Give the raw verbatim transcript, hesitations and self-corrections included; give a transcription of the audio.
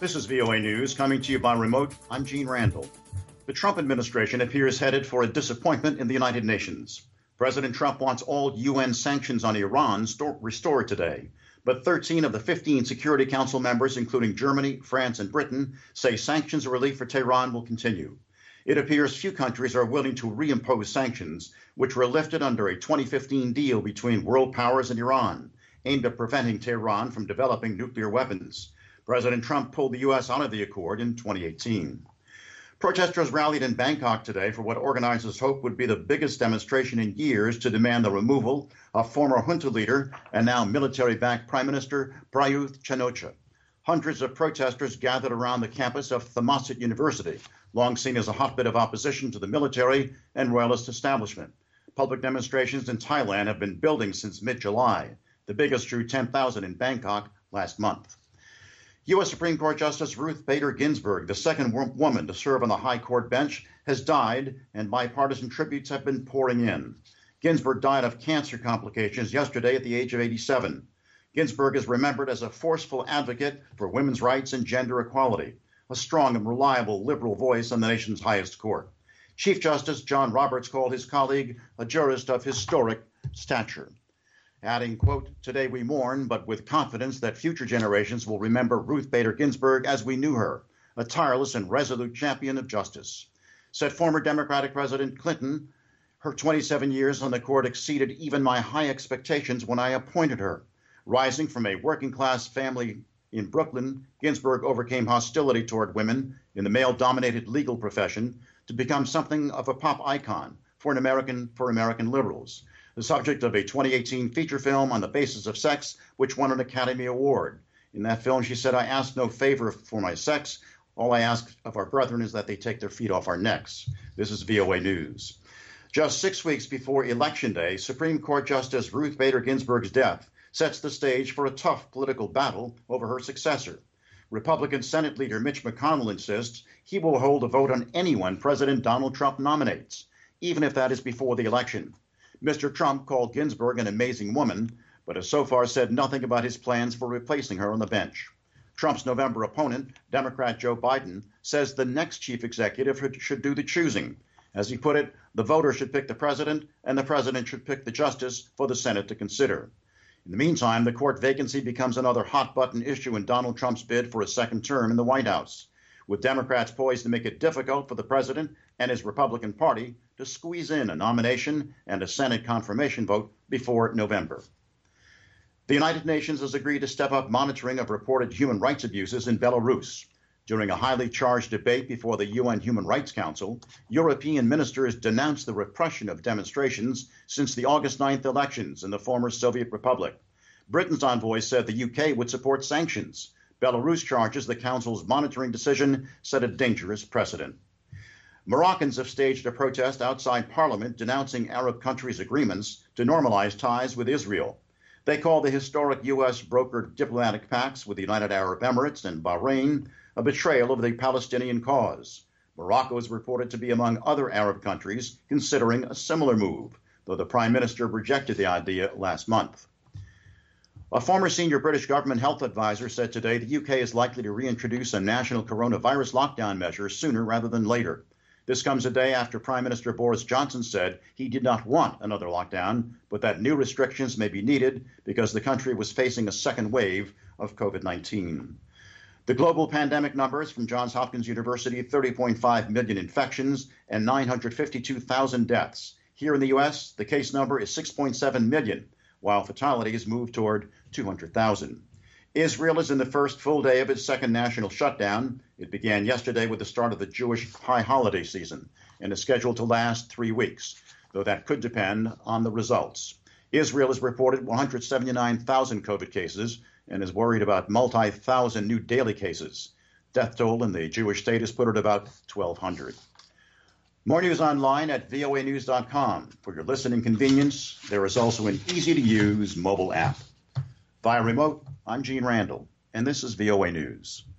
This is V O A News, coming to you by remote. I'm Gene Randall. The Trump administration appears headed for a disappointment in the United Nations. President Trump wants all U N sanctions on Iran sto- restored today, but thirteen of the fifteen Security Council members, including Germany, France, and Britain, say sanctions relief for Tehran will continue. It appears few countries are willing to reimpose sanctions, which were lifted under a twenty fifteen deal between world powers and Iran, aimed at preventing Tehran from developing nuclear weapons. President Trump pulled the U S out of the accord in twenty eighteen. Protesters rallied in Bangkok today for what organizers hope would be the biggest demonstration in years to demand the removal of former junta leader and now military-backed Prime Minister Prayut Chan-o-cha. Hundreds of protesters gathered around the campus of Thammasat University, long seen as a hotbed of opposition to the military and royalist establishment. Public demonstrations in Thailand have been building since mid-July. The biggest drew ten thousand in Bangkok last month. U S Supreme Court Justice Ruth Bader Ginsburg, the second wo- woman to serve on the High Court bench, has died, and bipartisan tributes have been pouring in. Ginsburg died of cancer complications yesterday at the age of eighty-seven. Ginsburg is remembered as a forceful advocate for women's rights and gender equality, a strong and reliable liberal voice on the nation's highest court. Chief Justice John Roberts called his colleague a jurist of historic stature, adding, quote, "Today we mourn, but with confidence that future generations will remember Ruth Bader Ginsburg as we knew her, a tireless and resolute champion of justice." Said former Democratic President Clinton, "Her twenty-seven years on the court exceeded even my high expectations when I appointed her." Rising from a working-class family in Brooklyn, Ginsburg overcame hostility toward women in the male-dominated legal profession to become something of a pop icon for an American for American liberals. The subject of a twenty eighteen feature film on the basis of sex, which won an Academy Award. In that film, she said, "I ask no favor for my sex. All I ask of our brethren is that they take their feet off our necks." This is V O A News. Just six weeks before Election Day, Supreme Court Justice Ruth Bader Ginsburg's death sets the stage for a tough political battle over her successor. Republican Senate leader Mitch McConnell insists he will hold a vote on anyone President Donald Trump nominates, even if that is before the election. Mister Trump called Ginsburg an amazing woman, but has so far said nothing about his plans for replacing her on the bench. Trump's November opponent, Democrat Joe Biden, says the next chief executive should do the choosing. As he put it, the voter should pick the president, and the president should pick the justice for the Senate to consider. In the meantime, the court vacancy becomes another hot-button issue in Donald Trump's bid for a second term in the White House, with Democrats poised to make it difficult for the president and his Republican Party to squeeze in a nomination and a Senate confirmation vote before November. The United Nations has agreed to step up monitoring of reported human rights abuses in Belarus. During a highly charged debate before the U N Human Rights Council, European ministers denounced the repression of demonstrations since the August ninth elections in the former Soviet Republic. Britain's envoy said the U K would support sanctions. Belarus charges the Council's monitoring decision set a dangerous precedent. Moroccans have staged a protest outside Parliament denouncing Arab countries' agreements to normalize ties with Israel. They call the historic U S-brokered diplomatic pacts with the United Arab Emirates and Bahrain a betrayal of the Palestinian cause. Morocco is reported to be among other Arab countries considering a similar move, though the Prime Minister rejected the idea last month. A former senior British government health advisor said today the U K is likely to reintroduce a national coronavirus lockdown measure sooner rather than later. This comes a day after Prime Minister Boris Johnson said he did not want another lockdown, but that new restrictions may be needed because the country was facing a second wave of COVID nineteen. The global pandemic numbers from Johns Hopkins University, thirty point five million infections and nine hundred fifty-two thousand deaths. Here in the U S, the case number is six point seven million, while fatalities move toward two hundred thousand. Israel is in the first full day of its second national shutdown. It began yesterday with the start of the Jewish high holiday season and is scheduled to last three weeks, though that could depend on the results. Israel has reported one hundred seventy-nine thousand COVID cases and is worried about multi-thousand new daily cases. Death toll in the Jewish state is put at about twelve hundred. More news online at V O A news dot com. For your listening convenience, there is also an easy-to-use mobile app. Via remote, I'm Gene Randall, and this is V O A News.